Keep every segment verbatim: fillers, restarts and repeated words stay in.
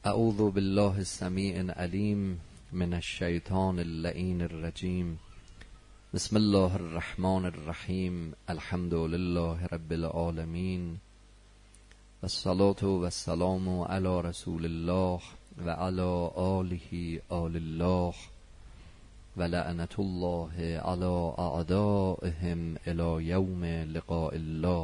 اعوذ بالله السمیع العلیم من الشیطان اللعین الرجیم. بسم الله الرحمن الرحیم. الحمد لله رب العالمین و الصلاة و السلام علی رسول الله و علی آله آل الله و لعنت الله علی اعدائهم الی یوم لقاء الله.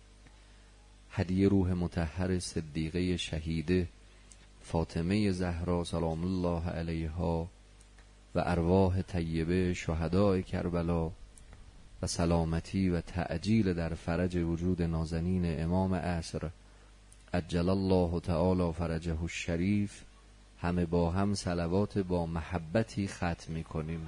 هدیه روح مطهر صدیقه شهیده فاطمه زهرا سلام الله علیها و ارواح طیبه شهدای کربلا و سلامتی و تعجیل در فرج وجود نازنین امام عصر عجل الله تعالی فرجه الشریف، همه با هم صلوات با محبتی ختم می کنیم.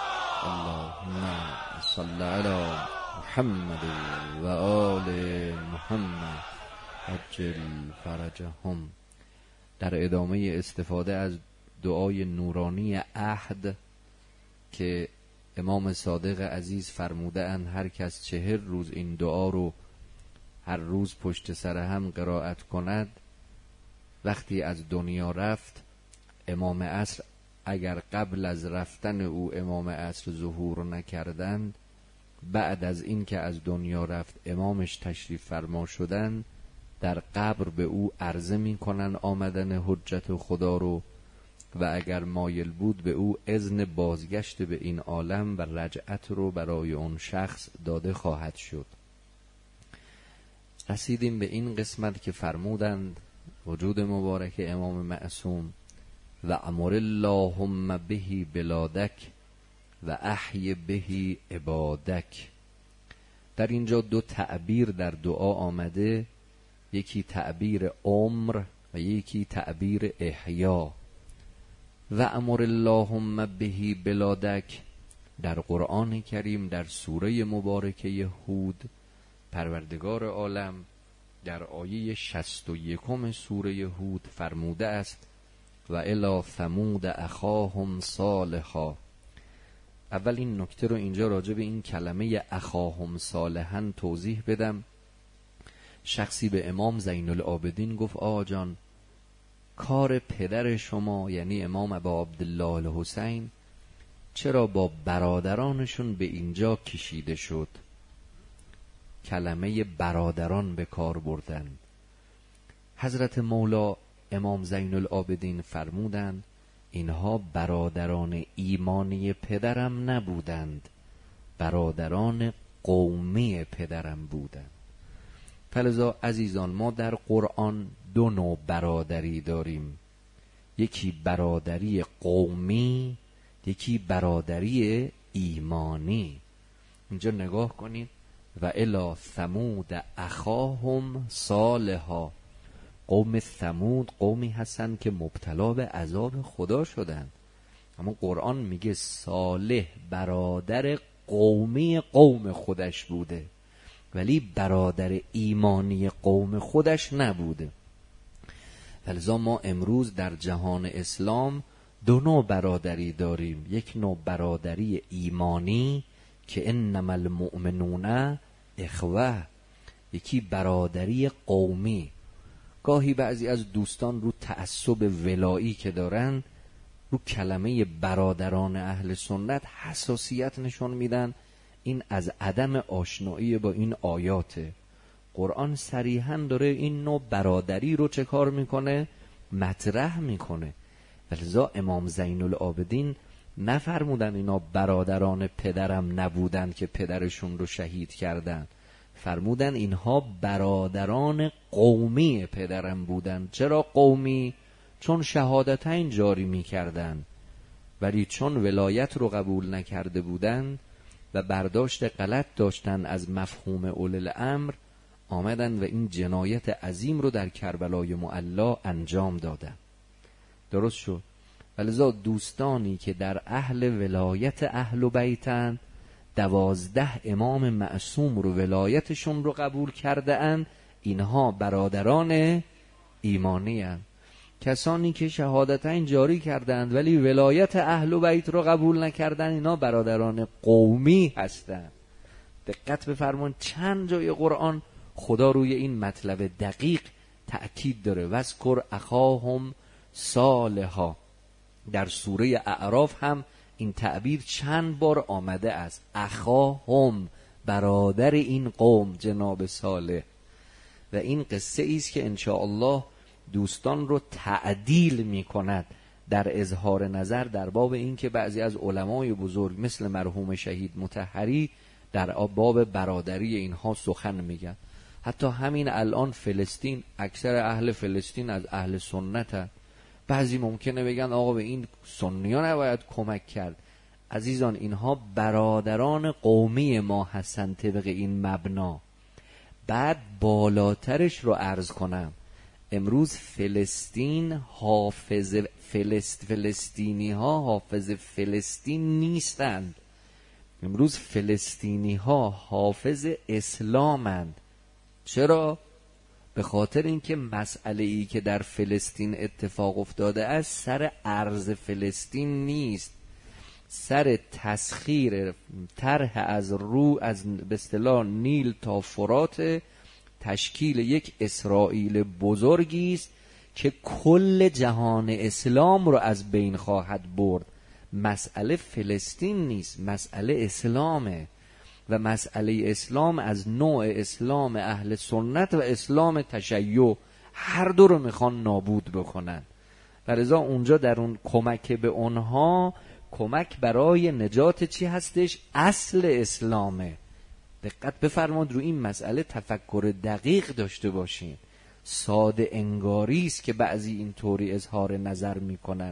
اللهم صل علی محمد و آل محمد عجل فرجهم. در ادامه استفاده از دعای نورانی عهد که امام صادق عزیز فرموده اند هر کس چهر روز این دعا رو هر روز پشت سر هم قرائت کند، وقتی از دنیا رفت امام عصر اگر قبل از رفتن او امام عصر ظهور نکردند، بعد از این که از دنیا رفت امامش تشریف فرما شدند، در قبر به او عرضه می کنن آمدن حجت خدا رو و اگر مایل بود به او اذن بازگشت به این عالم و رجعت رو برای اون شخص داده خواهد شد. رسیدیم به این قسمت که فرمودند وجود مبارک امام معصوم و امر اللهم بهی بلادک و احی بهی عبادک. در اینجا دو تعبیر در دعا آمده، یکی تعبیر عمر و یکی تعبیر احیا. و امر اللهم بهی بلادک در قرآن کریم در سوره مبارکه هود پروردگار عالم در آیه شصت و یکم سوره هود فرموده است و الی ثمود اخاهم صالحا. اول این نکته رو اینجا راجع به این کلمه اخاهم صالحا توضیح بدم. شخصی به امام زین العابدین گفت آقا جان، کار پدر شما یعنی امام ابا عبدالله الحسین چرا با برادرانشون به اینجا کشیده شد؟ کلمه برادران به کار بردن. حضرت مولا امام زین العابدین فرمودند اینها برادران ایمانی پدرم نبودند، برادران قومی پدرم بودند. فلذا عزیزان ما در قرآن دو نوع برادری داریم، یکی برادری قومی، یکی برادری ایمانی. اینجا نگاه کنید و الی ثمود اخاهم صالحا. قوم ثمود قومی هستن که مبتلا به عذاب خدا شدن، اما قرآن میگه صالح برادر قومی قوم خودش بوده ولی برادر ایمانی قوم خودش نبوده. فلذا ما امروز در جهان اسلام دو نوع برادری داریم، یک نوع برادری ایمانی که انما المؤمنون اخوه، یکی برادری قومی. گاهی بعضی از دوستان رو تعصب ولایی که دارن رو کلمه برادران اهل سنت حساسیت نشون میدن. این از عدم آشنایی با این آیاته. قرآن صریحاً داره این نوع برادری رو چه کار میکنه؟ مطرح میکنه. ولذا امام زین العابدین نفرمودن اینا برادران پدرم نبودن که پدرشون رو شهید کردن، فرمودن اینها برادران قومی پدرم بودن. چرا قومی؟ چون شهادتین جاری میکردن ولی چون ولایت رو قبول نکرده بودن و برداشت غلط داشتن از مفهوم اولي الامر، آمدن و این جنایت عظیم رو در کربلای معلی انجام دادن. درست شد؟ ولذا دوستانی که در اهل ولایت اهل بیتن، دوازده امام معصوم رو ولایتشون رو قبول کرده اند، اینها برادران ایمانی هستند. کسانی که شهادتین جاری کردند ولی ولایت اهل بیت رو قبول نکردند، اینا برادران قومی هستند. دقت بفرمایید چند جای قرآن خدا روی این مطلب دقیق تأکید داره. وذکر اخاهم سالها. در سوره اعراف هم این تعبیر چند بار آمده است. اخاهم، برادر این قوم جناب صالح. و این قصه ایست که انشاءالله دوستان رو تعدیل می کند در اظهار نظر در باب این که بعضی از علمای بزرگ مثل مرحوم شهید مطهری در باب برادری اینها سخن میگن. حتی همین الان فلسطین، اکثر اهل فلسطین از اهل سنت هست. بعضی ممکنه بگن آقا به این سنیان نباید کمک کرد. عزیزان اینها برادران قومی ما هستند طبق این مبنا. بعد بالاترش رو عرض کنم، امروز فلسطین حافظ فلسط فلسطینی ها حافظ فلسطین نیستند. امروز فلسطینی ها حافظ اسلامند. چرا؟ به خاطر اینکه مسئله ای که در فلسطین اتفاق افتاده است سر ارض فلسطین نیست، سر تسخیر طرح از رو از به اصطلاح نیل تا فرات تشکیل یک اسرائیل بزرگی است که کل جهان اسلام رو از بین خواهد برد. مسئله فلسطین نیست، مسئله اسلامه و مسئله اسلام از نوع اسلام اهل سنت و اسلام تشیع هر دو رو میخوان نابود بکنن. و لذا اونجا در اون کمک به اونها کمک برای نجات چی هستش؟ اصل اسلامه. دقت بفرماد رو این مسئله تفکر دقیق داشته باشین. ساده انگاری است که بعضی اینطوری اظهار نظر میکنن.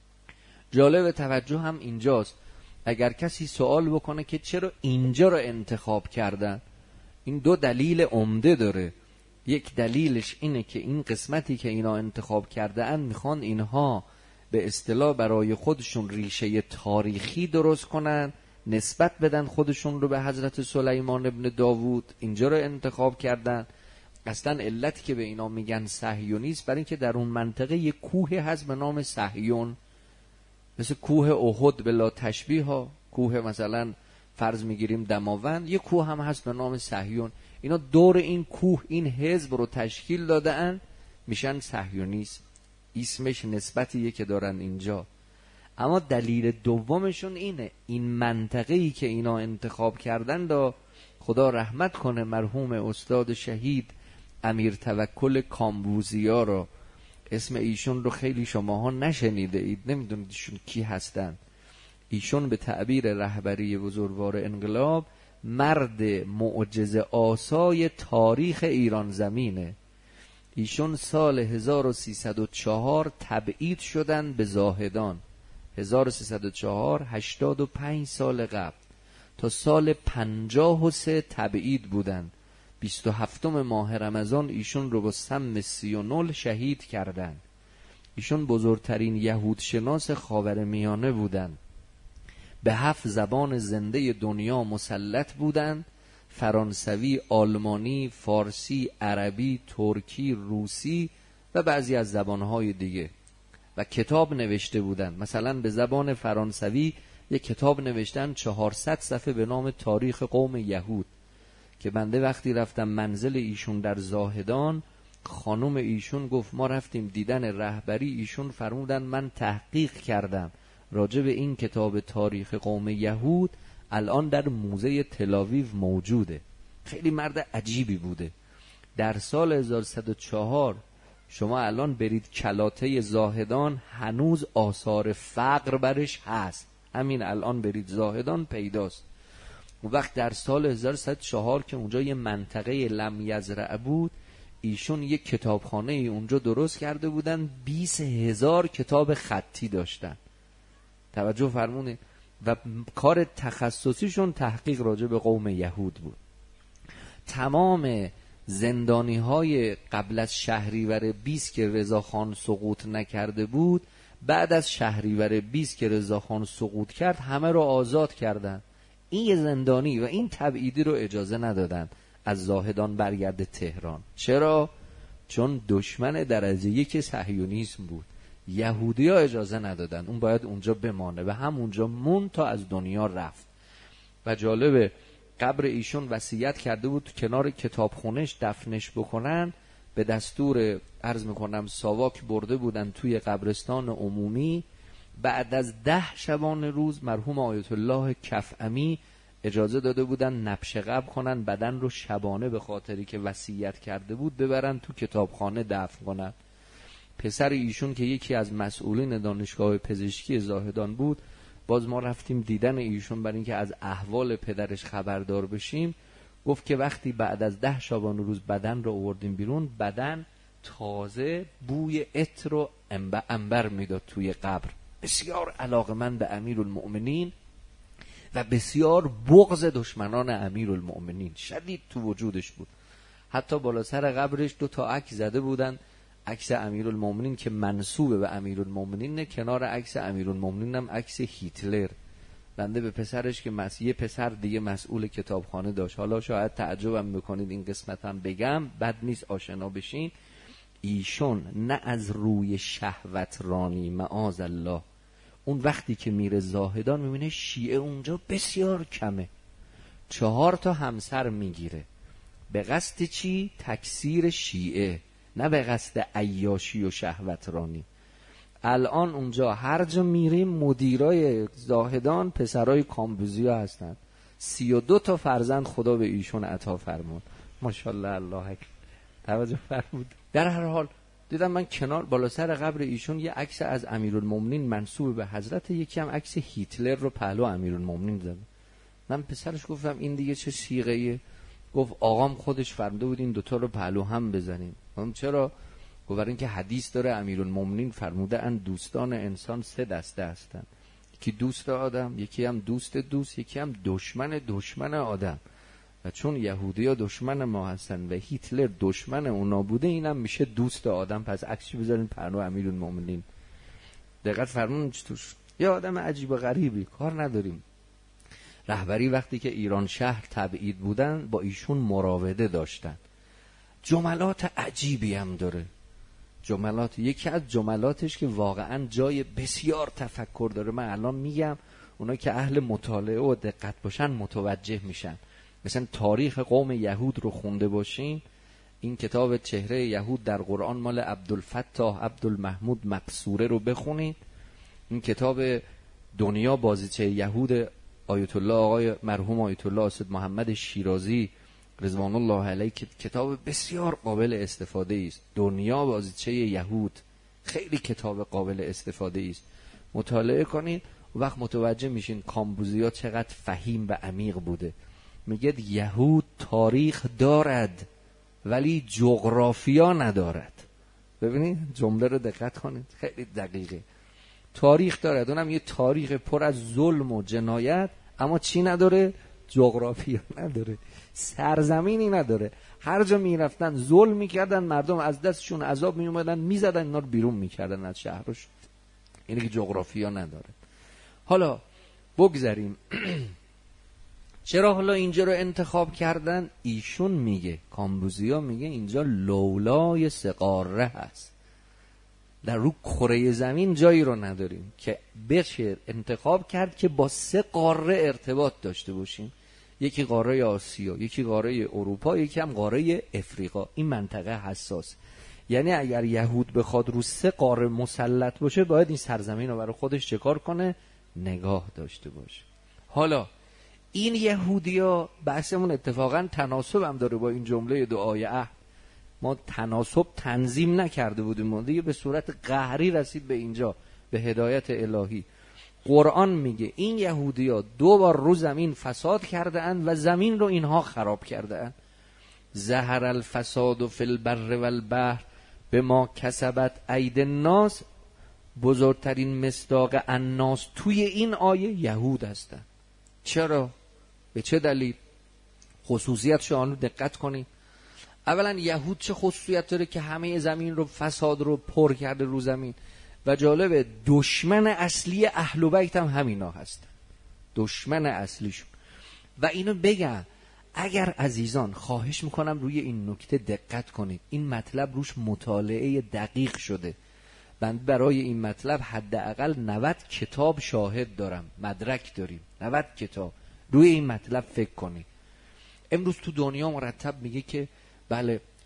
جالب توجه هم اینجاست، اگر کسی سوال بکنه که چرا اینجا رو انتخاب کردن، این دو دلیل عمده داره. یک دلیلش اینه که این قسمتی که اینا انتخاب کرده ان میخوان اینها به اصطلاح برای خودشون ریشه تاریخی درست کنن، نسبت بدن خودشون رو به حضرت سلیمان ابن داوود، اینجا رو انتخاب کردن. اصلا علتی که به اینا میگن صهیونیست برای اینکه در اون منطقه یک کوه هست به نام صهیون، مثل کوه احد بلا تشبیه ها، کوه مثلا فرض میگیریم دماوند، یک کوه هم هست به نام صهیون. اینا دور این کوه این حزب رو تشکیل دادن، میشن صهیونیست. اسمش نسبتیه که دارن اینجا. اما دلیل دومشون اینه، این منطقه‌ای که اینا انتخاب کردن دا خدا رحمت کنه مرحوم استاد شهید امیر توکل کامبوزیا رو، اسم ایشون رو خیلی شماها نشنیده اید، نمیدونید ایشون کی هستن. ایشون به تعبیر رهبری بزرگوار انقلاب مرد معجزه آسای تاریخ ایران زمینه. ایشون سال هزار و سیصد و چهار تبعید شدن به زاهدان. هزار و سیصد و چهار، هشتاد و پنج سال قبل. تا سال پنجاه و سه تبعید بودن. بیست و هفتم ماه رمضان ایشون رو با سم سی و نل شهید کردن. ایشون بزرگترین یهود شناس خاورمیانه بودن. به هفت زبان زنده دنیا مسلط بودن: فرانسوی، آلمانی، فارسی، عربی، ترکی، روسی و بعضی از زبانهای دیگه. و کتاب نوشته بودن. مثلا به زبان فرانسوی یک کتاب نوشتن چهارصد صفحه به نام تاریخ قوم یهود، که بنده وقتی رفتم منزل ایشون در زاهدان، خانم ایشون گفت ما رفتیم دیدن رهبری، ایشون فرمودن من تحقیق کردم راجع به این کتاب تاریخ قوم یهود، الان در موزه تل‌آویو موجوده. خیلی مرد عجیبی بوده. در سال هزار و سیصد و چهار شما الان برید کلاته زاهدان، هنوز آثار فقر برش هست. همین الان برید زاهدان پیداست. اون وقت در سال هزار و سیصد و چهار که اونجا یه منطقه لم یزرع بود، ایشون یک کتابخانه اونجا درست کرده بودن، بیست هزار کتاب خطی داشتن. توجه فرمونه. و کار تخصصیشون تحقیق راجع به قوم یهود بود. تمام زندانی های قبل از شهریور بیست که رضاخان سقوط نکرده بود، بعد از شهریور بیست که رضاخان سقوط کرد همه رو آزاد کردن. این یه زندانی و این تبعیدی رو اجازه ندادن از زاهدان برگرده تهران. چرا؟ چون دشمن درجه یک صهیونیسم بود. یهودی ها اجازه ندادن، اون باید اونجا بمانه و همونجا مون تا از دنیا رفت. و جالبه قبر ایشون وصیت کرده بود کنار کتابخونهش دفنش بکنن، به دستور عرض میکنم ساواک برده بودن توی قبرستان عمومی. بعد از ده شبان روز مرحوم آیت الله کفعمی اجازه داده بودن نبش قبر کنن، بدن رو شبانه به خاطری که وصیت کرده بود ببرن تو کتابخانه دفن کنن. پسر ایشون که یکی از مسئولین دانشگاه پزشکی زاهدان بود، باز ما رفتیم دیدن ایشون برای اینکه از احوال پدرش خبردار بشیم. گفت که وقتی بعد از ده شبان روز بدن رو آوردیم بیرون، بدن تازه بوی عطر و عنبر میداد توی قبر. بسیار علاقمند به امیرالمؤمنین و بسیار بغض دشمنان امیرالمؤمنین شدید تو وجودش بود. حتی بالا سر قبرش دو تا عکس زده بودن، عکس امیرالمؤمنین که منسوب به امیرالمؤمنین، کنار عکس امیرالمؤمنین هم عکس هیتلر. بنده به پسرش که مس... یه پسر دیگه مسئول کتابخانه داشت، حالا شاید تعجبم بکنید این قسمتم بگم، بد نیست آشنا بشین. ایشون نه از روی شهوت رانی معاذ الله، اون وقتی که میره زاهدان میبینه شیعه اونجا بسیار کمه، چهار تا همسر میگیره. به قصد چی؟ تکثیر شیعه، نه به قصد عیاشی و شهوت رانی. الان اونجا هر جا میریم مدیرای زاهدان پسرای کامبوزیا هستن. سی و دو تا فرزند خدا به ایشون عطا فرمود، ماشاءالله، الله اکبر. توجه فرمود. در هر حال دیدم من کنار بالا سر قبر ایشون یه عکس از امیرالمومنین منسوب به حضرت، یکی هم عکس هیتلر رو پهلو امیرالمومنین زده. من پسرش گفتم این دیگه چه صیغه‌ایه؟ گفت آقام خودش فرموده بود این دوتا رو پهلو هم بزنیم. گفتم چرا؟ گفت برای اینکه حدیث داره امیرالمومنین فرموده ان دوستان انسان سه دسته هستن، یکی دوست آدم، یکی هم دوست دوست، یکی هم دشمن دشمن آدم. و چون یهودی‌ها دشمن ما هستن و هیتلر دشمن اونا بوده، اینم میشه دوست آدم. پس عکسش بذارین پهلو امیرالمومنین. دقت فرمون توش یه آدم عجیب و غریبی، کار نداریم. رهبری وقتی که ایران شهر تبعید بودن با ایشون مراوده داشتن. جملات عجیبی هم داره. جملات، یکی از جملاتش که واقعا جای بسیار تفکر داره، من الان میگم اونا که اهل مطالعه و دقت باشن متوجه میشن. مثلا تاریخ قوم یهود رو خونده باشین، این کتاب چهره یهود در قرآن مال عبدالفتاح عبدالمحمود مقصوره رو بخونید. این کتاب دنیا بازیچه یهود آیت الله آقای مرحوم آیت الله اسد محمد شیرازی رضوان الله علیه، کتاب بسیار قابل استفاده است. دنیا بازیچه یهود خیلی کتاب قابل استفاده است، مطالعه کنید و وقت متوجه میشین کامبوزیا چقدر فهیم و عمیق بوده. میگه یهود تاریخ دارد ولی جغرافیا ندارد. ببینید جمله رو دقت کنید، خیلی دقیقه. تاریخ دارد، اونم یه تاریخ پر از ظلم و جنایت، اما چی نداره؟ جغرافیا نداره، سرزمینی نداره. هر جا میرفتن ظلم میکردن، مردم از دستشون عذاب میومدن، میزدن اینا رو بیرون میکردن از شهرش. اینه که جغرافیا نداره. حالا بگذاریم. چرا حالا اینجا رو انتخاب کردن؟ ایشون میگه، کامبوزیا میگه اینجا لولای سه قاره هست، در رو کره زمین جایی رو نداریم که بشه انتخاب کرد که با سه قاره ارتباط داشته باشیم. یکی قاره آسیا، یکی قاره اروپا، یکی هم قاره افریقا. این منطقه حساس، یعنی اگر یهود بخواد رو سه قاره مسلط باشه باید این سرزمین رو برای خودش چکار کنه؟ نگاه داشته باشه. حالا این یهودیا، بحثمون اتفاقا تناسب هم داره با این جمله دعای عهد. ما تناسب تنظیم نکرده بودیم، ما دیگه به صورت قهری رسید به اینجا، به هدایت الهی. قرآن میگه این یهودیا دو بار رو زمین فساد کرده اند و زمین رو اینها خراب کرده اند. ظهر الفساد فی البر والبحر بما کسبت اید الناس. بزرگترین مصداق الناس توی این آیه یهود هستن. چرا؟ به چه دلیل؟ خصوصیت شانو دقت کنید. اولا یهود چه خصوصیت داره که همه زمین رو فساد رو پر کرده رو زمین، و جالبه دشمن اصلی اهل بیت هم همینا هستن، دشمن اصلیشون. و اینو بگم اگر عزیزان خواهش میکنم روی این نکته دقت کنید، این مطلب روش مطالعه دقیق شده. من برای این مطلب حداقل نود کتاب شاهد دارم، مدرک داریم، نود کتاب روی این مطلب فکر کنید. امروز تو دنیا مرتب میگه که بله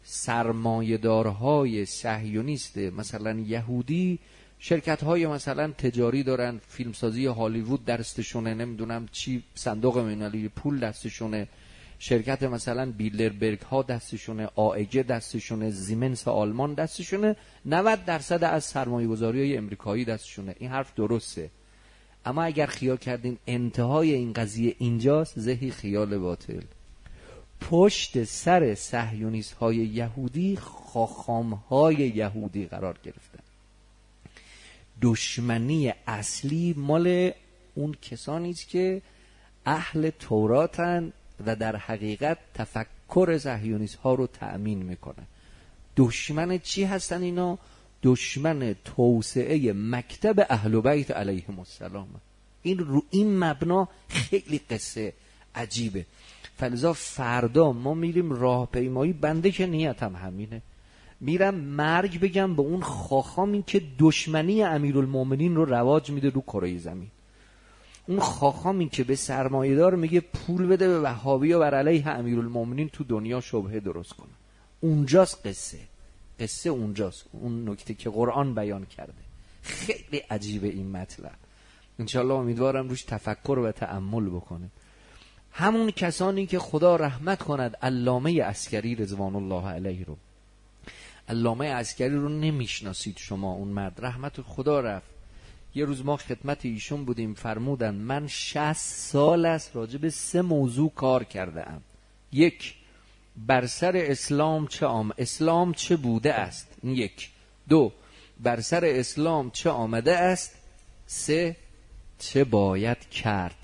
سرمایه‌دارهای صهیونیست مثلا یهودی شرکت های مثلا تجاری دارن، فیلمسازی هالیوود دستشونه، نمیدونم چی، صندوق بین‌المللی پول دستشونه، شرکت مثلا بیلدربرگ ها دستشونه، آیجه دستشونه، زیمنس آلمان دستشونه، نود درصد از سرمایه گذاری های امریکایی دستشونه. این حرف درسته، اما اگر خیال کردیم انتهای این قضیه اینجاست، زهی خیال باطل. پشت سر صهیونیست های یهودی خاخام های یهودی قرار گرفتن. دشمنی اصلی مال اون کسانی است که اهل توراتن و در حقیقت تفکر صهیونیست ها رو تأمین میکنن. دشمن چی هستن اینا؟ دشمن توسعه مکتب اهل بیت علیهم السلام. این رو این مبنا خیلی قصه عجیبه. فلذا فردا ما میریم راهپیمایی، بنده که نیتم همینه، میرم مرگ بگم به اون خاخامی که دشمنی امیرالمومنین رو رواج میده رو کره زمین. اون خاخامی که به سرمایه‌دار میگه پول بده به وهابی و بر علیه امیرالمومنین تو دنیا شبهه درست کنه. اونجاست قصه. قصه اونجاست، اون نکته که قرآن بیان کرده. خیلی عجیبه این مطلب. انشالله امیدوارم روش تفکر و تأمل بکنه. همون کسانی که خدا رحمت کند علامه عسکری رضوان الله علیه رو، علامه عسکری رو نمیشناسید شما، اون مرد رحمت خدا رفت. یه روز ما خدمت ایشون بودیم، فرمودن من شصت سال است راجع به سه موضوع کار کرده ام. یک، بر سر اسلام چه آم اسلام چه بوده است. یک. دو، بر سر اسلام چه آمده است. سه، چه باید کرد.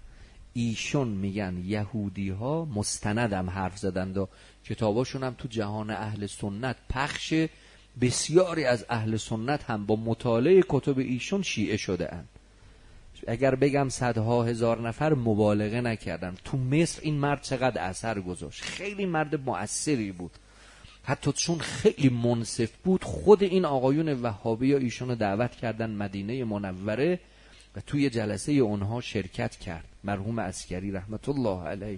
ایشون میگن یهودی ها مستندم حرف زدند و کتاباشون هم تو جهان اهل سنت پخش، بسیاری از اهل سنت هم با مطالعه کتب ایشون شیعه شده اند. اگر بگم صدها هزار نفر مبالغه نکردم. تو مصر این مرد چقدر اثر گذاشت، خیلی مرد مؤثری بود. حتی چون خیلی منصف بود، خود این آقایون وهابی ها ایشون دعوت کردن مدینه منوره و توی جلسه اونها شرکت کرد. مرحوم عسکری رحمت الله علیه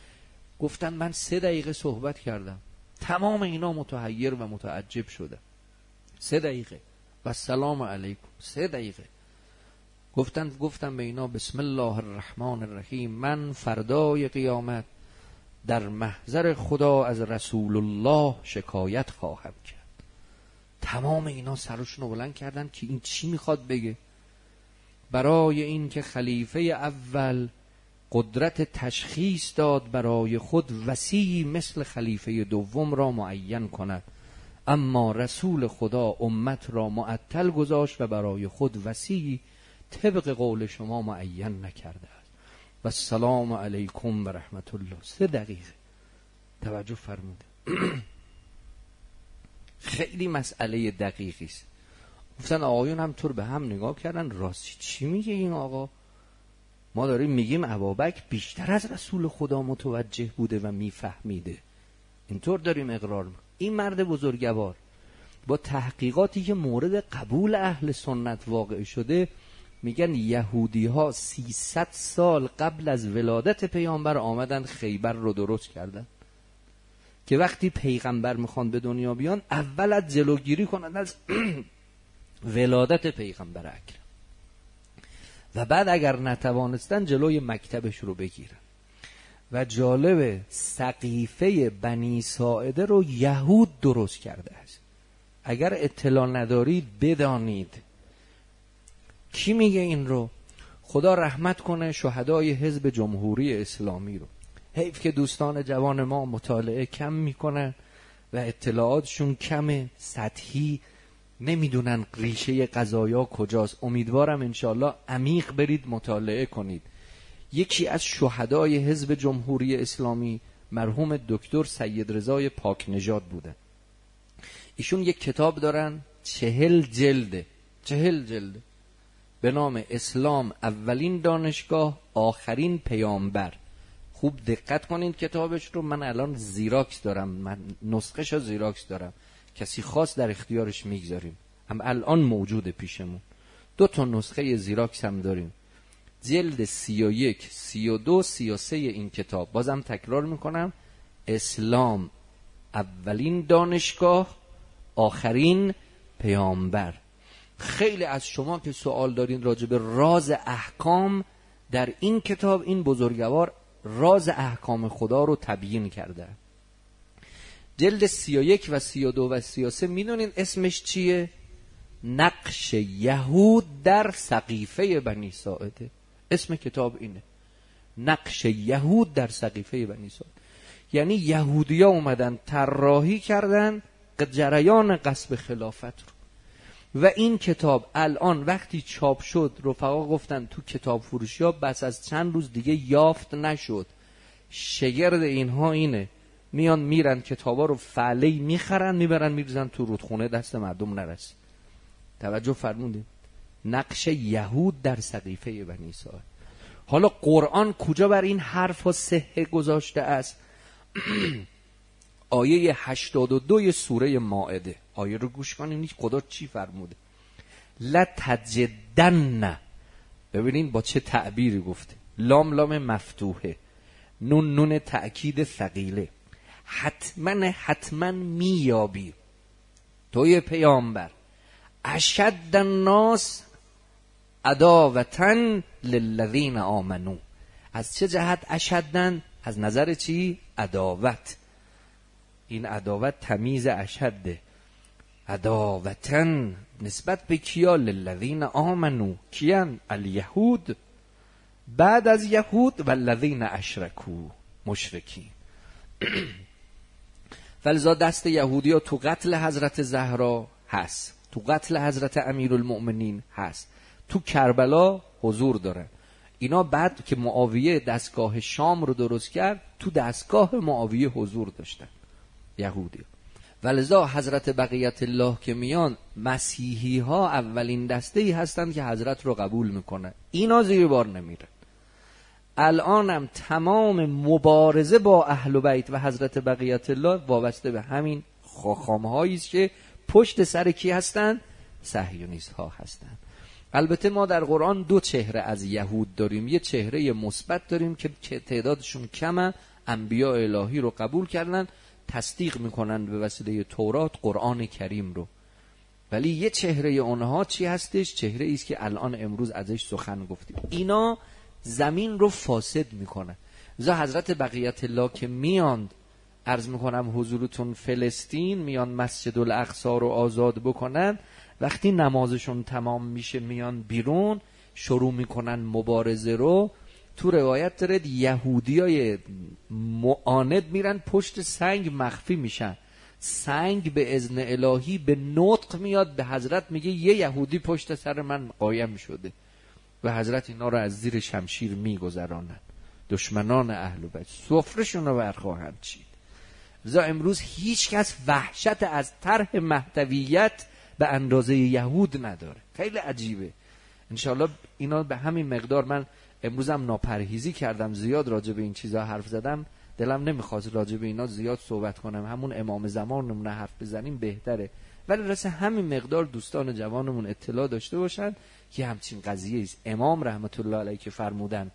گفتن من سه دقیقه صحبت کردم، تمام اینا متحیر و متعجب شده. سه دقیقه و سلام علیکم. سه دقیقه گفتن گفتم به اینا بسم الله الرحمن الرحیم، من فردای قیامت در محضر خدا از رسول الله شکایت خواهم کرد. تمام اینا سرشون رو بلند کردن که این چی میخواد بگه. برای این که خلیفه اول قدرت تشخیص داد برای خود وصی مثل خلیفه دوم را معین کند، اما رسول خدا امت را معطل گذاشت و برای خود وصی طبق قول شما معین نکرده است. و السلام علیکم و رحمت الله. سه دقیقه توجه فرموده. خیلی مسئله دقیقی است. گفتن آقایون هم طور به هم نگاه کردن، راستی چی میگه این آقا؟ ما داریم میگیم ابوبکر بیشتر از رسول خدا متوجه بوده و میفهمیده، اینطور داریم اقرار میکنیم. این مرد بزرگوار با تحقیقاتی که مورد قبول اهل سنت واقع شده، میگن یهودی ها سیصد سال قبل از ولادت پیامبر آمدن خیبر رو درست کردن که وقتی پیغمبر میخوان به دنیا بیان اول از جلوگیری کنند از ولادت پیغمبر اکرم و بعد اگر نتوانستن جلوی مکتبش رو بگیرن. و جالب، سقیفه بنی ساعده رو یهود درست کرده است. اگر اطلاع ندارید بدانید. کی میگه این رو؟ خدا رحمت کنه شهدای حزب جمهوری اسلامی رو. حیف که دوستان جوان ما مطالعه کم میکنن و اطلاعاتشون کمه، سطحی، نمیدونن ریشه قضایا کجاست. امیدوارم انشالله عمیق برید مطالعه کنید. یکی از شهدای حزب جمهوری اسلامی مرحوم دکتر سید رضای پاک نژاد بودن. ایشون یک کتاب دارن چهل جلده چهل جلده به نام اسلام اولین دانشگاه آخرین پیامبر. خوب دقت کنین کتابش رو. من الان زیراکس دارم، من نسخه‌شو زیراکس دارم، کسی خاص در اختیارش میگذاریم. هم الان موجوده پیشمون. دو تا نسخه زیراکس هم داریم. جلد سی و یک، سی و دو، سی و سه این کتاب. بازم تکرار میکنم، اسلام اولین دانشگاه، آخرین پیامبر. خیلی از شما که سوال دارین راجع به راز احکام، در این کتاب این بزرگوار راز احکام خدا رو تبیین کرده. جلد سی و یک و سی و دو و سی و سه میدونین اسمش چیه؟ نقش یهود در سقیفه بنی ساعده. اسم کتاب اینه، نقش یهود در سقیفه بنی ساعده. یعنی یهودیا اومدن طراحی کردن جریان غصب خلافت رو. و این کتاب الان وقتی چاپ شد رفقا گفتن تو کتاب فروشی ها بس از چند روز دیگه یافت نشد. شگرد اینها اینه، میان میرن کتابا رو فعلی میخرن میبرن میریزن تو رودخونه دست مردم نرسه. توجه فرمودید؟ نقش یهود در سقیفه بنی اسرائیل. حالا قرآن کجا بر این حرف صحه گذاشته است؟ آیه هشتاد و دو سوره مائده. آیه رو گوش کنیم خدا چی فرموده. لتجدن، ببینین با چه تعبیری گفته، لام لام مفتوحه، نون نون تأکید ثقیله. حتما حتما میابی توی پیامبر اشد الناس عداوتن للذین آمنو. از چه جهت اشدن؟ از نظر چی؟ عداوت. این عداوت تمیز اشده. عداوتن نسبت به کیا؟ للذین آمنو. کیان؟ الیهود، بعد از یهود والذین اشرکو، مشرکین. فلذا دست یهودی ها تو قتل حضرت زهرا هست، تو قتل حضرت امیرالمؤمنین هست، تو کربلا حضور دارن. اینا بعد که معاویه دستگاه شام رو درست کرد تو دستگاه معاویه حضور داشتن یهودی. ولذا حضرت بقیت الله که میان، مسیحی ها اولین دسته ای هستند که حضرت رو قبول میکنن. اینا زیر بار نمیرن. الانم تمام مبارزه با اهل بیت و حضرت بقیت الله وابسته به همین خاخام هایی است که پشت سر کی هستند؟ صهیونیست ها هستند. البته ما در قرآن دو چهره از یهود داریم. یه چهره مثبت داریم که تعدادشون کمه، انبیاء الهی رو قبول کردن، تصدیق میکنن به وسیله تورات قرآن کریم رو. ولی یه چهره اونها چی هستش؟ چهره ایست که الان امروز ازش سخن گفتیم. اینا زمین رو فاسد میکنن. زا حضرت بقیت الله که میاند، عرض میکنم حضورتون، فلسطین، میان مسجد الاقصی رو آزاد بکنن، وقتی نمازشون تمام میشه میان بیرون شروع میکنن مبارزه رو. تو روایت دارد یهودیای معاند میرن پشت سنگ مخفی میشن. سنگ به اذن الهی به نطق میاد به حضرت میگه یه یهودی پشت سر من قایم شده و حضرت اینا رو از زیر شمشیر میگذرانن. دشمنان اهل بیت سفرشون رو برخواهند چید. لذا امروز هیچ کس وحشت از طرح مهدویت به اندازه یهود نداره. خیلی عجیبه. انشاءالله اینا به همین مقدار. من امروزم ناپرهیزی کردم، زیاد راجع به این چیزا حرف زدم، دلم نمیخواست راجع به اینا زیاد صحبت کنم. همون امام زمانمون حرف بزنیم بهتره. ولی راسه همین مقدار دوستان جوانمون اطلاع داشته باشن که همچین قضیه است. امام رحمت الله علیه که فرمودن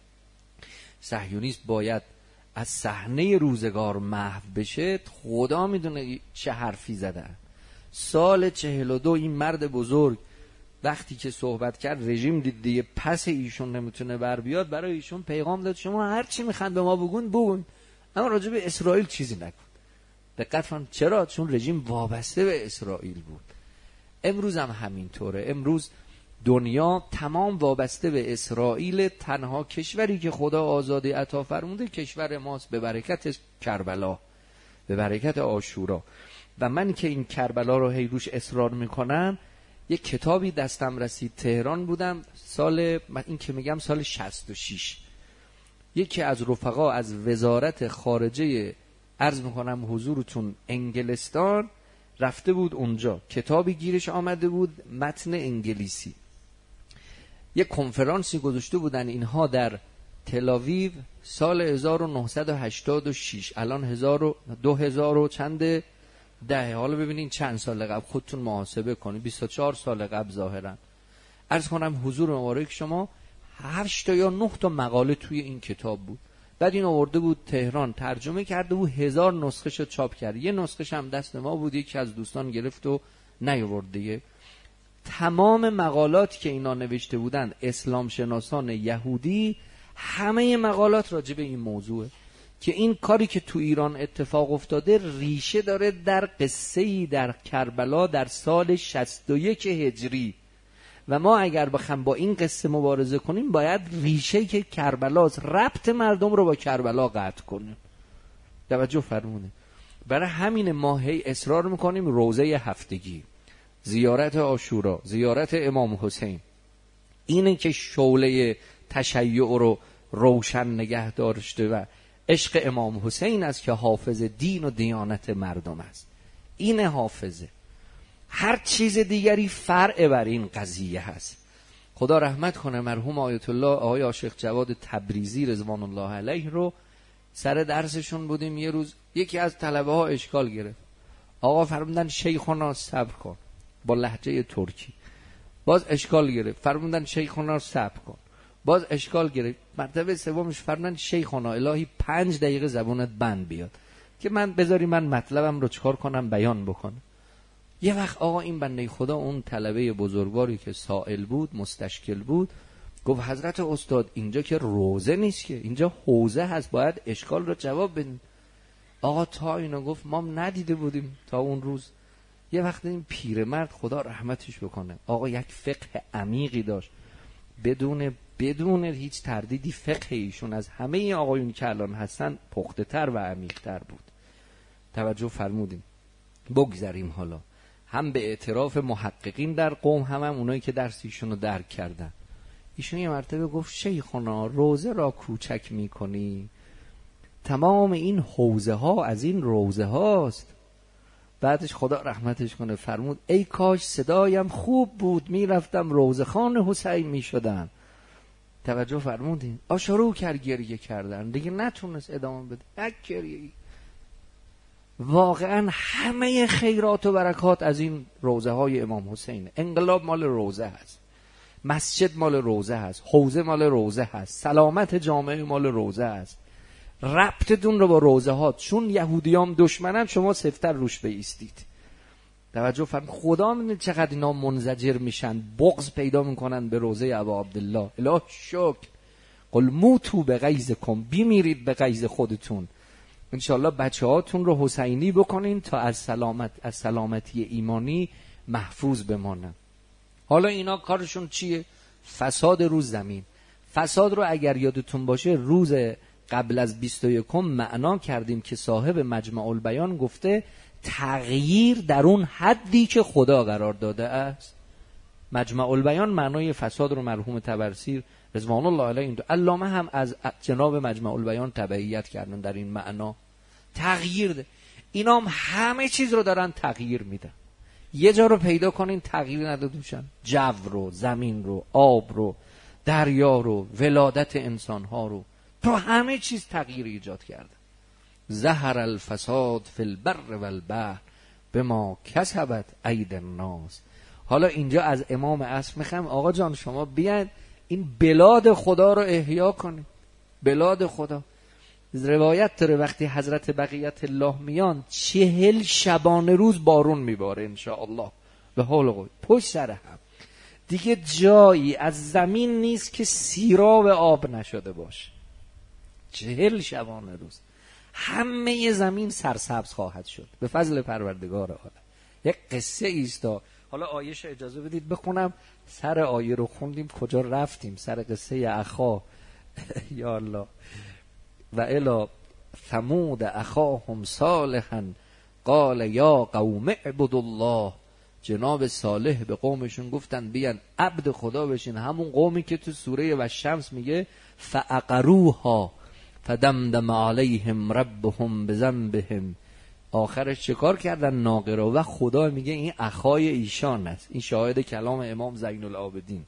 صهیونیست باید از صحنه روزگار محو بشه، خدا میدونه چه حرفی زدن. سال چهل و دو این مرد بزرگ وقتی که صحبت کرد، رژیم دید دیگه پس ایشون نمیتونه بر بیاد، برای ایشون پیغام داد شما هر چی میخوان به ما بگون بگون، اما راجع به اسرائیل چیزی نکن. دقت فرمایید. چرا؟ چون رژیم وابسته به اسرائیل بود. امروز هم همینطوره. امروز دنیا تمام وابسته به اسرائیل. تنها کشوری که خدا آزادی عطا فرموده کشور ماست، به برکت کربلا، به برکت عاشورا. و من که این کربلا رو هی روش اصرار میکنم، یک کتابی دستم رسید، تهران بودم سال، من این که میگم سال شصت و شش، یکی از رفقا از وزارت خارجه، عرض میکنم حضورتون، انگلستان رفته بود اونجا، کتابی گیرش آمده بود متن انگلیسی، یک کنفرانسی گذاشته بودن اینها در تل‌آویو سال هزار و نهصد و هشتاد و شش. الان هزار و دو هزار و چند ده. حالا ببینین چند سال قبل، خودتون محاسبه کنید، بیست و چهار سال قبل ظاهرا. عرض کنم حضور مبارک شما، هشت تا یا نه تا مقاله توی این کتاب بود. بعد این آورده بود تهران، ترجمه کرده بود، هزار نسخه شد چاپ کرد. یه نسخه هم دست ما بود، یکی از دوستان گرفت و نیاورد دیگه. تمام مقالاتی که اینا نوشته بودن، اسلام شناسان یهودی، همه مقالات راجع به این موضوعه که این کاری که تو ایران اتفاق افتاده ریشه داره در قصه‌ای در کربلا در سال شصت و یک هجری و ما اگر بخوام با این قصه مبارزه کنیم باید ریشه که کربلاست، ربط مردم رو با کربلا قطع کنیم. توجه فرمونه. برای همین ما هی اصرار میکنیم روزه هفتگی، زیارت عاشورا، زیارت امام حسین، اینه که شعله تشیع رو روشن نگه داشته و عشق امام حسین است که حافظ دین و دیانت مردم است. این حافظه. هر چیز دیگری فرع بر این قضیه هست. خدا رحمت کنه مرحوم آیت الله آقای عاشق جواد تبریزی رضوان الله علیه رو سر درسشون بودیم، یه روز یکی از طلبه ها اشکال گرفت. آقا فرمودن شیخنا صبر کن با لهجه ترکی. باز اشکال گرفت، فرمودن شیخنا صبر کن. باز اشکال گرفت. مرتبه سومش فرمودن شیخنا الهی پنج دقیقه زبونت بند بیاد که من بذاری من مطلبم رو چکار کنم بیان بکنم. یه وقت آقا این بنده خدا اون طلبه بزرگواری که سائل بود مستشکل بود گفت حضرت استاد اینجا که روزه نیست که، اینجا حوزه هست، باید اشکال رو جواب بدین. آقا تا اینو گفت ما ندیده بودیم تا اون روز. یه وقت این پیرمرد خدا رحمتش بکنه آقا یک فقه عمیقی داشت، بدون بدون هیچ تردیدی فقه ایشون از همه آقایون که الان هستن پخته تر و عمیق تر بود. توجه فرمودیم. بگذاریم حالا هم به اعتراف محققین در قوم هم, هم اونایی که درس ایشون رو درک کردن. ایشون یه مرتبه گفت شیخنا روزه را کوچک میکنی، تمام این حوزه ها از این روزه هاست. بعدش خدا رحمتش کنه فرمود ای کاش صدایم خوب بود میرفتم روزه خان حسین میشدم. توجه فرمودین. آشارو کرد گریه کردن دیگه نتونست ادامه بده، یک گریه. واقعا همه خیرات و برکات از این روزه های امام حسین. انقلاب مال روزه هست، مسجد مال روزه هست، حوزه مال روزه هست، سلامت جامعه مال روزه هست. ربطتون رو با روزه ها، چون یهودیام دشمنن شما سفتر روش بایستید. توجه فرم. خدا میدونه چقدر اینا منزجر میشن، بغض پیدا میکنن به روزه ابا عبدالله. اله شکر. قل موتو به غیظکم، بیمیرید به غیظ خودتون. انشالله بچه هاتون رو حسینی بکنین تا از سلامت از سلامتی ایمانی محفوظ بمانن. حالا اینا کارشون چیه؟ فساد روز زمین. فساد رو اگر یادتون باشه روز قبل از بیست و یکم معنا کردیم که صاحب مجمع البیان گفته تغییر در اون حدی که خدا قرار داده است. مجمع البیان معنای فساد رو مرحوم طبرسی رضوان الله علیه این دو علامه هم از جناب مجمع البیان تبعیت کردن در این معنا. تغییر ده. اینا هم همه چیز رو دارن تغییر میدن. یه جا رو پیدا کنین تغییر ندادوشن، جو رو، زمین رو، آب رو، دریا رو، ولادت انسان ها رو، تو همه چیز تغییر ایجاد کرده. ظهر الفساد فی البر والبحر بما کسبت اید الناس. حالا اینجا از امام عصر میخوام آقا جان شما بیاید این بلاد خدا رو احیا کنید. بلاد خدا. روایت داره وقتی حضرت بقیت الله میان چهل شبانه روز بارون میباره انشاءالله به حول قوی پشت سر هم. دیگه جایی از زمین نیست که سیراب آب نشده باشه. چهل شبانه روز همه زمین سرسبز خواهد شد به فضل پروردگار عالم. یک قصه ایستا. حالا آیش اجازه بدید بخونم. سر آیه رو خوندیم کجا رفتیم؟ سر قصه اخا یا الله. و الی ثمود اخاهم صالحا قال یا قوم اعبدوا الله. جناب صالح به قومشون گفتن بیان عبد خدا بشین. همون قومی که تو سوره و شمس میگه فعقروها فدمدم علیهم ربهم بذنبهم. آخرش چه کار کردن؟ ناقه رو. و خدا میگه این اخای ایشان است. این شاهد کلام امام زین العابدین.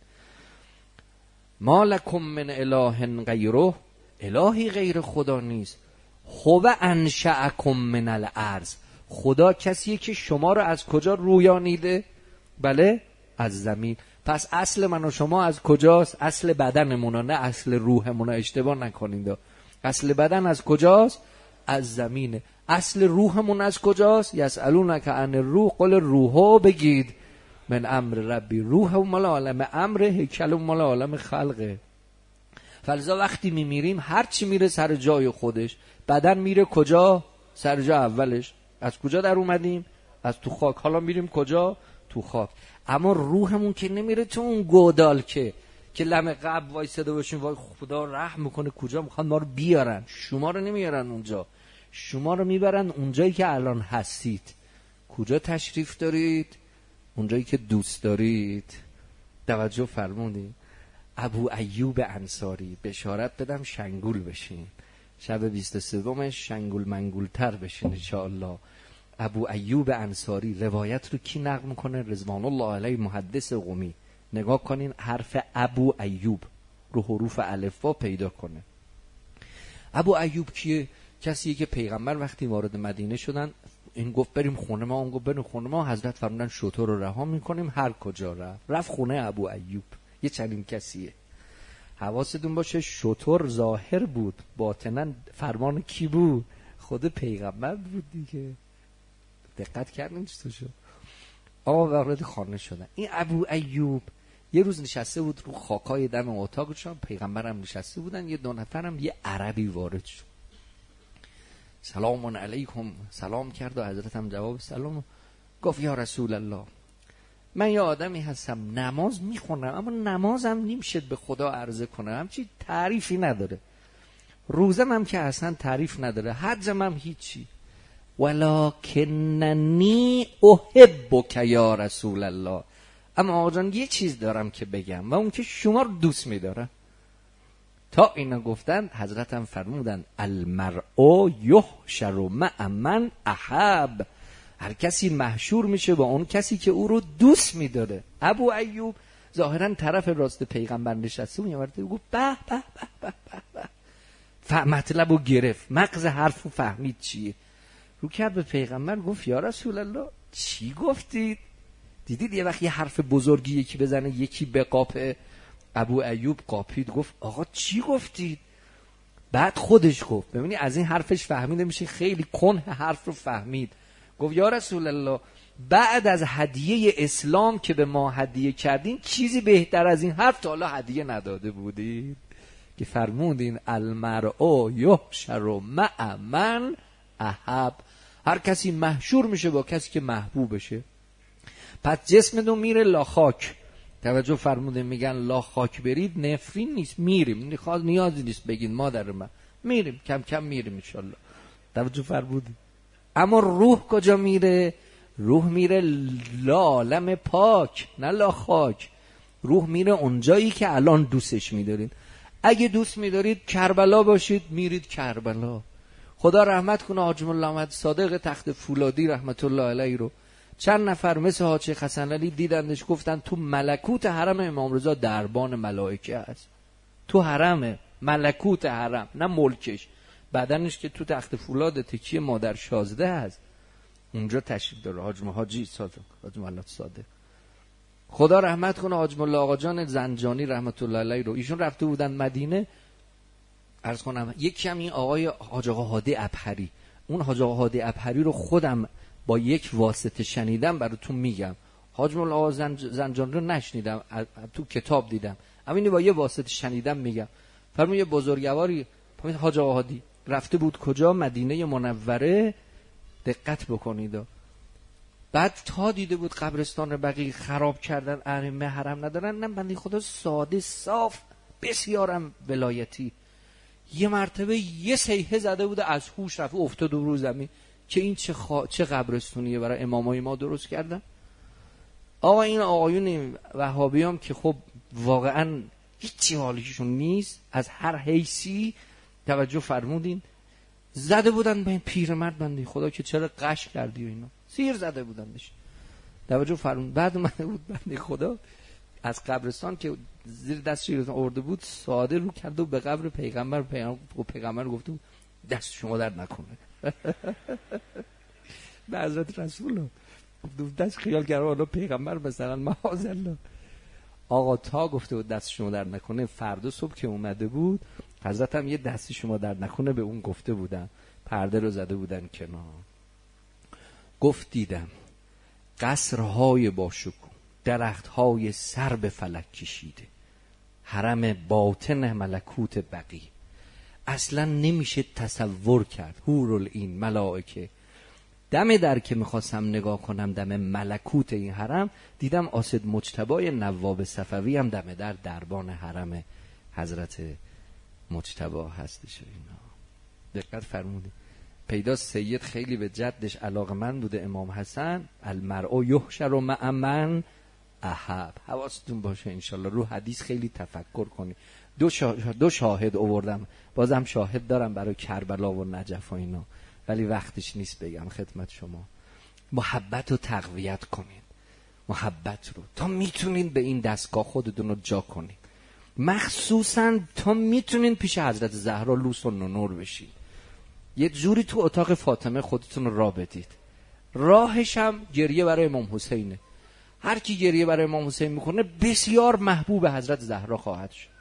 ما لکم من اله غیره، الهی غیر خدا نیست. هو انشأکم من الارض، خدا کسیه که شما رو از کجا رویانیده؟ بله از زمین. پس اصل من و شما از کجاست؟ اصل بدنمونه نه اصل روحمونه. اشتباه نکنید. اصل بدن از کجاست؟ از زمینه. اصل روحمون از کجاست؟ یسالونک عن الروح قل الروح بگید من امر ربی. روح مال عالم امر، هیکل مال عالم خلقه. فلذا وقتی میمیریم هر چی میره سر جای خودش. بدن میره کجا؟ سر جا اولش. از کجا در اومدیم؟ از تو خاک. حالا میریم کجا؟ تو خاک. اما روحمون که نمیره تو اون گودال که که لم قبل وایساده باشیم وای خدا رحم میکنه کجا میخوان ما رو بیارن. شما رو نمیارن اونجا، شما رو میبرن اونجایی که الان هستید. کجا تشریف دارید؟ اونجایی که دوست دارید. توجه فرمودید؟ ابو ایوب انصاری بشارت بدم شنگول بشین، شب بیست و سومش شنگول منگول تر بشین انشاءالله. ابو ایوب انصاری روایت رو کی نقل میکنه؟ رضوان الله علیه محدث قمی. نگاه کنین حرف ابو ایوب رو حروف الفبا پیدا کنه. ابو ایوب کیه؟ کسیه که پیغمبر وقتی وارد مدینه شدن این گفت بریم خونه ما، اون گفت بریم خونه ما، حضرت فرمودن شتر رو رها میکنیم. هر کجا رفت رفت خونه ابو ایوب. یه چنین کسیه. حواستون باشه شتر ظاهر بود، باطناً فرمان کی بود؟ خود پیغمبر بود دیگه. دقت کردین چطور شد؟ آقا وارد خانه شدن. این ابو ایوب یه روز نشسته بود رو خاکای دم اتاقشون، پیغمبرم نشسته بودن، یه دو نفرم یه عربی وارد شد. سلام علیکم، سلام کرد و حضرت هم جواب سلام گفت یا رسول الله من یه آدمی هستم نماز میخونم اما نمازم نمیشه به خدا عرضه کنم، همچی تعریفی نداره. روزم هم که اصلا تعریف نداره، حجم هم هیچی. ولکننی احبک یا رسول الله، اما آقا جان یه چیز دارم که بگم و اون که شما رو دوست میدارم. تا اینا گفتن حضرت هم فرمودن المرء یحشر مع من احب، هر کسی محشور میشه با اون کسی که او رو دوست میداره. ابو ایوب ظاهرا طرف راست پیغمبر نشسته بود، یه گفت به به به به به به، مطلبو گرفت، مغز حرفو فهمید چیه. رو کرد به پیغمبر گفت یا رسول الله چی گفتید؟ دیدید یه وقت یه حرف بزرگی یکی بزنه یکی به قاپه. ابو ایوب قاپید گفت آقا چی گفتید؟ بعد خودش گفت، ببینی از این حرفش فهمیده میشه خیلی کنه حرف رو فهمید. گفت یا رسول الله بعد از هدیه اسلام که به ما هدیه کردین چیزی بهتر از این حرف تا حالا هدیه نداده بودید که فرمودین المرء یحشر مع من احب، هر کسی محشور میشه با کسی که محبوبشه. پس جسمتون میره لا خاک. توجه فرمودین میگن لا خاک برید نفرین نیست، میریم، نیاز نیازی نیست بگین مادر من، میریم کم کم میریم انشالله. توجه فرمودین. اما روح کجا میره؟ روح میره لا عالم پاک، نه لا خاک. روح میره اونجایی که الان دوستش میدارید. اگه دوست میدارید کربلا باشید میرید کربلا. خدا رحمت کنه حاج مولا احمد صادق تخت فولادی رحمت الله علیه رو چند نفر مثل حاج حسن علی دیدندش گفتن تو ملکوت حرم امام رضا دربان ملائکه هست. تو حرم، ملکوت حرم، نه ملکش، بدنش که تو تخت فولاد تکیه مادر شازده هست، اونجا تشریف داره حاج حاجی صادق، حاج مولا صادق. خدا رحمت کنه حاج مولا آقا جان زنجانی رحمت الله علیه رو، ایشون رفته بودن مدینه. عرض کنم یک کمی آقای حاج آقا هادی ابهری، اون حاج آقا هادی ابهری رو خودم با یک واسطه شنیدم براتون میگم. حاج مولا آقا زنج... زنجانی رو نشنیدم، تو کتاب دیدم، اما اینو با یه واسطه شنیدم میگم. فرمون یه بزرگواری حاج آقا هادی رفته بود کجا؟ مدینه منوره. دقت بکنید. بعد تا دیده بود قبرستان بقیه خراب کردن، ائمه حرم ندارن، نه بندی خدا ساده صاف بسیارم ولایتی، یه مرتبه یه سیحه زده بود از هوش رفت افتاد رو زمین که این چه, خوا... چه قبرستونیه برای امامای ما درست کردن. آقا این آقایون وهابی هم که خب واقعا هیچی حالیشون نیست از هر حیثی، توجه فرمودین، زده بودن به این پیرمرد بندی خدا که چرا قش کردی و اینا، سیر زده بودنش. توجه فرمود. بعد اومده بود بندی خدا از قبرستان که زیر دست شیرتون آورده بود ساده رو کرد و به قبر پیغمبر پیغمبر, پیغمبر گفت دست شما در نکنه. به حضرت رسول گفت دست خیال کرد والا پیغمبر مثلا معاذالله. آقا تا گفته بود دست شما در نکنه، فردا صبح که اومده بود حضرت هم یه دستی شما در نکنه به اون گفته بودن، پرده رو زده بودن کنار. گفت دیدم قصرهای باشکوه، درختهای سر به فلک کشیده، حرم باطن ملکوت بقی. اصلا نمیشه تصور کرد. حورالعین، ملائکه. دم در که میخواستم نگاه کنم دم ملکوت این حرم، دیدم آسد مجتبی نواب صفوی هم دم در دربان حرم حضرت مجتبی هستش. اینا دقت فرمودید. پیدا سید خیلی به جدش علاقمند بوده، امام حسن. المرء یحشر مع من احب. حواستون باشه انشالله، رو حدیث خیلی تفکر کنید. دو, شا... دو شاهد آوردم، بازم شاهد دارم برای کربلا و نجف و اینا، ولی وقتش نیست بگم خدمت شما. محبت رو تقویت کنید، محبت رو تا میتونید به این دستگاه خودتون رو جا کنید، مخصوصا تا میتونید پیش حضرت زهرا لوس و نور بشید. یه جوری تو اتاق فاطمه خودتون رو راه بدید. راهش هم گریه برای امام حسینه. هر کی گریه برای امام حسین میکنه بسیار محبوب حضرت زهرا خواهد شد.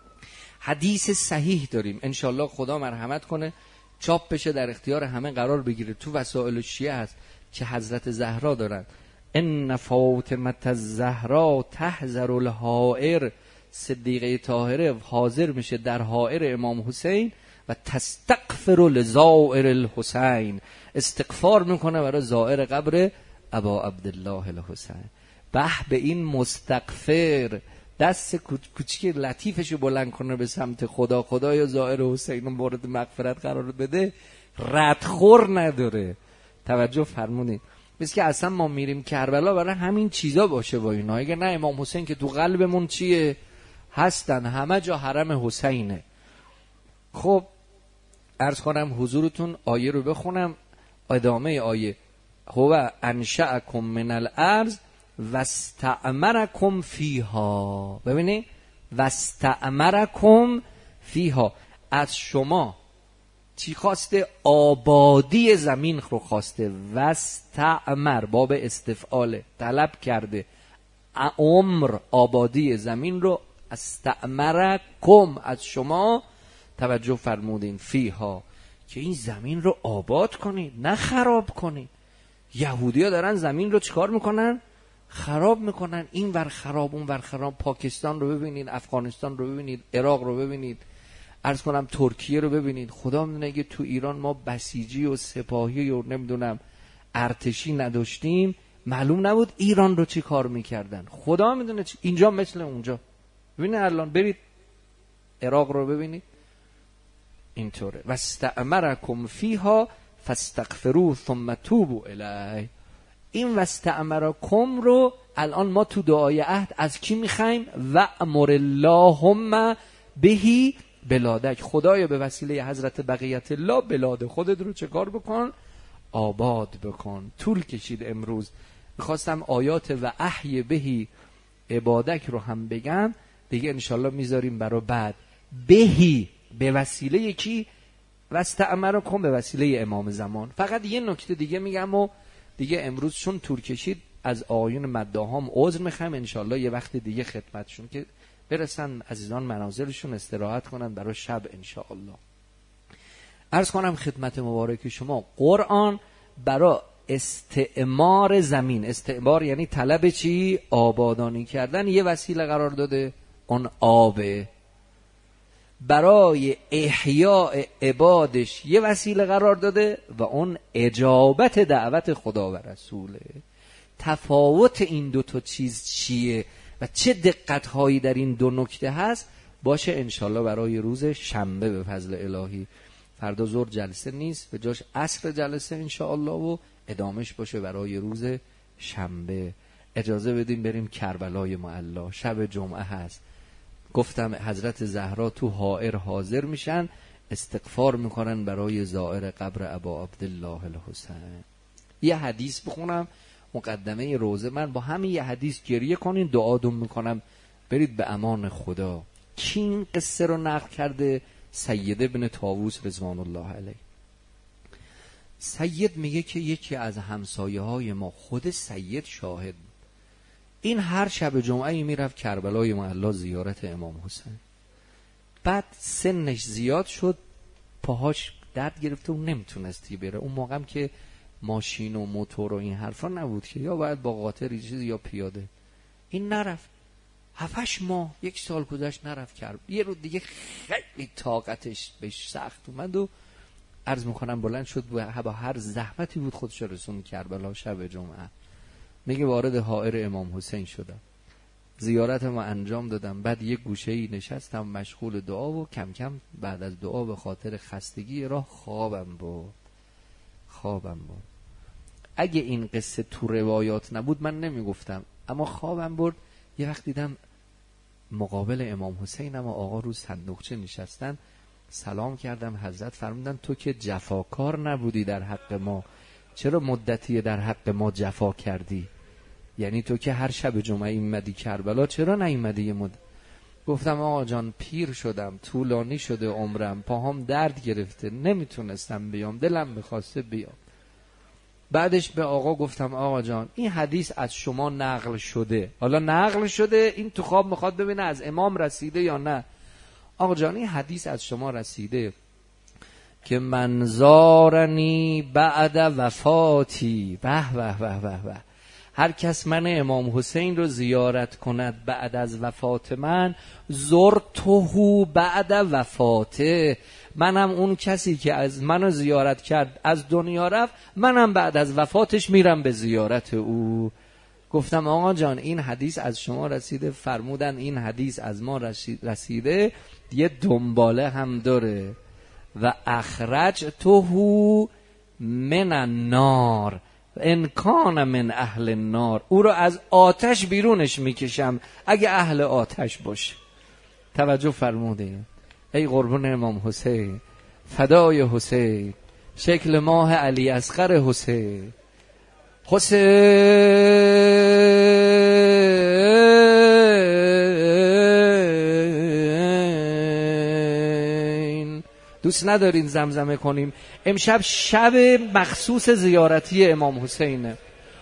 حدیث صحیح داریم، انشالله خدا مرحمت کنه چاپ بشه، در اختیار همه قرار بگیره. تو وسائل شیعه هست که حضرت زهرا دارن ان فاطمه الزهرا تحذر الحائر. صدیقه طاهره حاضر میشه در حائر امام حسین و تستغفر لزائر الحسین، استغفار میکنه برای زائر قبر ابا عبدالله الحسین. به به این مستغفر دست کوچیک لطیفشو بلند کنه به سمت خدا، خدایا زائر حسین رو مورد مغفرت قرار بده، ردخور نداره. توجه فرمونید. مثل که اصلا ما میریم کربلا برای همین چیزا باشه با اینا. اگه نه امام حسین که تو قلبمون چیه هستن، همه جا حرم حسینه. خب عرض کنم حضورتون آیه رو بخونم، ادامه آیه. هو انشأکم من الارض واستعمرکم فیها. ببینید واستعمرکم فیها، از شما چی خواسته؟ آبادی زمین رو خواسته. واستعمر باب استفعاله، طلب کرده عمر، آبادی زمین رو. استعمرکم از شما، توجه فرمودین، فیها، که این زمین رو آباد کنید نه خراب کنید. یهودی ها دارن زمین رو چکار میکنن؟ خراب میکنن. این ور خراب اون ور خراب. پاکستان رو ببینید، افغانستان رو ببینید، عراق رو ببینید، عرض کنم ترکیه رو ببینید. خدا میدونه اگه تو ایران ما بسیجی و سپاهی و نمیدونم ارتشی نداشتیم، معلوم نبود ایران رو چی کار میکردن. خدا میدونه چی. اینجا مثل اونجا. ببینید الان برید عراق رو ببینید اینطوره. واستعمرکم فیها فاستغفروه ثم توبوا الیه. این واستعمرکم رو الان ما تو دعای عهد از کی میخوایم؟ و امر اللهم بهی بلادک. خدایا به وسیله حضرت بقیت الله بلاد خودت رو چه کار بکن؟ آباد بکن. طول کشید امروز. میخواستم آیات و احی بهی عبادک رو هم بگم دیگه، انشالله میذاریم برای بعد. بهی به وسیله کی؟ واستعمرکم به وسیله امام زمان. فقط یه نکته دیگه میگم و دیگه امروز چون طول کشید از آقایون مداحام عذر میخوام، انشالله یه وقت دیگه خدمتشون که برسن عزیزان منازلشون استراحت کنن برای شب انشالله. عرض کنم خدمت مبارک شما، قرآن برای استعمار زمین، استعمار یعنی طلب چی؟ آبادانی کردن، یه وسیله قرار داده، اون آبه. برای احیاء عبادش یه وسیله قرار داده و اون اجابت دعوت خدا و رسوله. تفاوت این دو تا چیز چیه و چه دقت‌هایی در این دو نکته هست باشه انشالله برای روز شنبه به فضل الهی. فردا ظهر جلسه نیست، به جاش عصر جلسه انشالله و ادامش باشه برای روز شنبه. اجازه بدیم بریم کربلای معلا. شب جمعه هست، گفتم حضرت زهرا تو حائر حاضر میشن، استغفار میکنن برای زائر قبر ابا عبدالله الحسین. یه حدیث بخونم مقدمه روزه من، با همین یه حدیث گریه کنین، دعا دم میکنم برید به امان خدا. کی این قصه رو نقل کرده؟ سید ابن طاووس رضوان الله علیه. سید میگه که یکی از همسایه های ما، خود سید شاهد، این هر شب جمعه میرفت کربلای معلا زیارت امام حسین. بعد سنش زیاد شد، پاهاش درد گرفته و نمیتونستی بره. اون موقع هم که ماشین و موتور و این حرفا نبود که یا باید با قاطر چیزی یا پیاده. این نرفت، هفتش ماه یک سال گذشت نرفت کرد. یه رو دیگه خیلی طاقتش بهش سخت اومد و عرض میکنم بلند شد با هر زحمتی بود خودش رسون کربلا شب جمعه. میگه وارد حائر امام حسین شدم، زیارت ما انجام دادم، بعد یک گوشه‌ای نشستم مشغول دعا و کم کم بعد از دعا به خاطر خستگی راه خوابم بود خوابم بود اگه این قصه تو روایات نبود من نمیگفتم، اما خوابم برد. یه وقت دیدم مقابل امام حسینم و آقا رو صندوقچه نشستن. سلام کردم، حضرت فرمودن تو که جفاکار نبودی در حق ما، چرا مدتی در حق ما جفا کردی؟ یعنی تو که هر شب جمعه ایمدی کربلا، چرا نیومدی یه مدت؟ گفتم آقا جان پیر شدم، طولانی شده عمرم، پاهام درد گرفته، نمیتونستم بیام، دلم میخواسته بیام. بعدش به آقا گفتم آقا جان این حدیث از شما نقل شده، حالا نقل شده، این تو خواب میخواد ببینه از امام رسیده یا نه. آقا جان این حدیث از شما رسیده که من زارنی بعد وفاتی، به به به به به، هر کس من امام حسین رو زیارت کند بعد از وفات من، زرتهو بعد وفاته، منم اون کسی که از منو زیارت کرد از دنیا رفت، منم بعد از وفاتش میرم به زیارت او. گفتم آقا جان این حدیث از شما رسیده؟ فرمودن این حدیث از ما رسیده، یه دنباله هم داره، و اخرجتهو من النار ان کان من اهل النار، او رو از آتش بیرونش میکشم اگه اهل آتش باشه. توجه فرمودین؟ ای قربون امام حسین، فدای حسین، شکل ماه علی اصغر حسین، حسین. دوست ندارین زمزمه کنیم؟ امشب شب مخصوص زیارتی امام حسینه.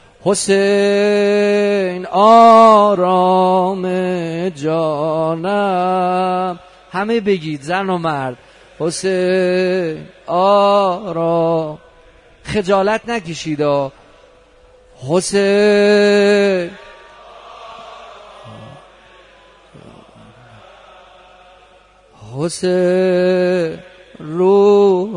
حسین آرام جانم، همه بگید زن و مرد، حسین آرام، خجالت نکشید. حسین حسین روح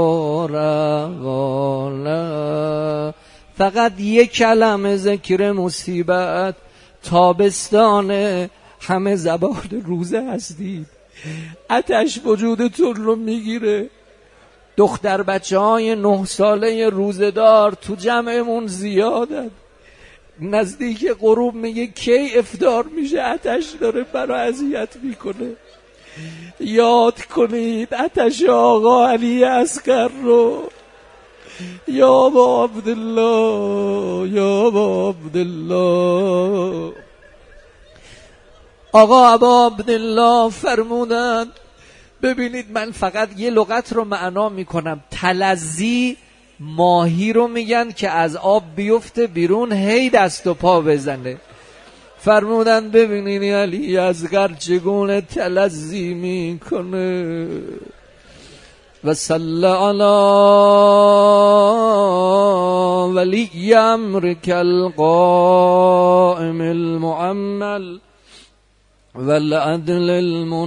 روانه، فقط یک کلمه ذکر مصیبت، تابستان همه زبان روزه هستید، آتش وجودتون رو میگیره. دختر بچه های نه ساله روزدار تو جمعمون زیادن، نزدیک غروب میگه کی افطار میشه، آتش داره برای اذیت میکنه. یاد کنید آتش آقا علی اصغر رو. یا ابا عبدالله، یا ابا عبدالله. آقا ابا عبدالله فرمودند ببینید من فقط یه لغت رو معنا میکنم، تلزی ماهی رو میگن که از آب بیفته بیرون هی دست و پا بزنه. فرمودن ببینید علی اصغر چگونه تلزی میکنه. و صلی علی ولی امرک القائم المعمل والعدل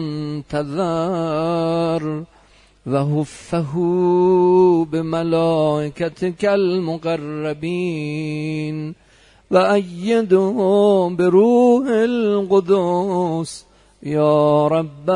المنتظر و حفه بملائکتک المقربین و ایده بروح القدس یا رب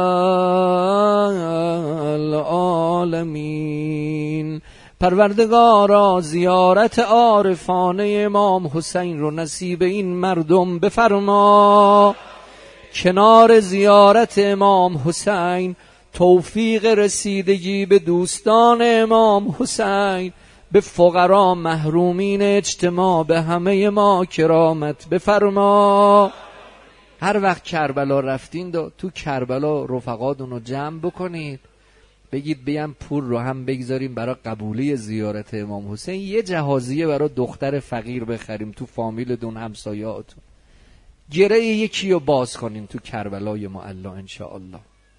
العالمین. پروردگارا زیارت عارفانه امام حسین رو نصیب این مردم بفرما. کنار زیارت امام حسین توفیق رسیدگی به دوستان امام حسین، به فقرا محرومین اجتماع، به همه ما کرامت بفرما. هر وقت کربلا رفتین دو تو کربلا رفقاتون رو جمع بکنید، بگید بیام پول رو هم بگذاریم برای قبولی زیارت امام حسین، یه جهازیه برای دختر فقیر بخریم تو فامیلتون همسایه‌تون، گره یکی رو باز کنیم تو کربلای معلا انشاءالله.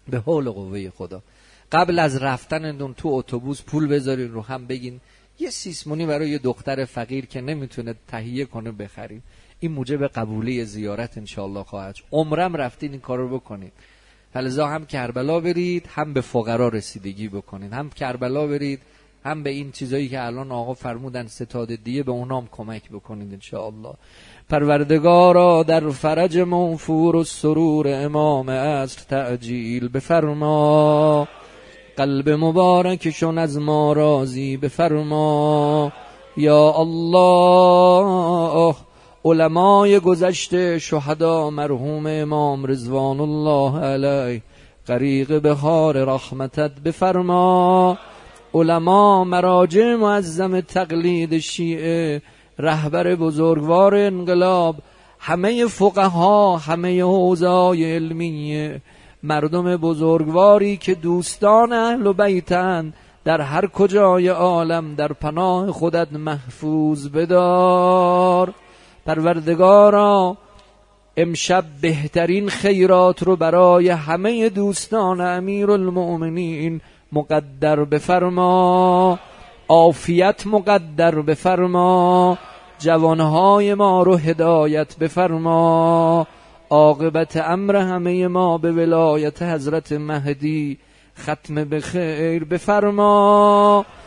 به حول قوه خدا. قبل از رفتنتون تو اتوبوس پول بذارین رو هم، بگین یه سیسمونی برای یه دختر فقیر که نمیتونه تهیه کنه بخریم، این موجب قبولی زیارت انشاءالله خواهد. عمرم رفتین این کارو بکنید. فلذا هم کربلا برید، هم به فقرا رسیدگی بکنید، هم کربلا برید، هم به این چیزایی که الان آقا فرمودن ستاد دیه به اونام کمک بکنید انشاءالله. پروردگارا در فرج موفور و سرور امام عصر تعجیل بفرما، قلب مبارکشون از ما راضی بفرما یا الله. علمای گذشته شهدا مرحوم امام رضوان الله علیه غریق بحار رحمتت بفرما. علما مراجع معظم تقلید شیعه، رهبر بزرگوار انقلاب، همه فقها، همه حوزه‌های علمیه، مردم بزرگواری که دوستان اهل بیتند، در هر کجای عالم در پناه خودت محفوظ بدار. پروردگارا امشب بهترین خیرات رو برای همه دوستان امیرالمؤمنین مقدر بفرما، عافیت مقدر بفرما، جوانهای ما رو هدایت بفرما، عاقبت امر همه ما به ولایت حضرت مهدی ختم به خیر بفرما.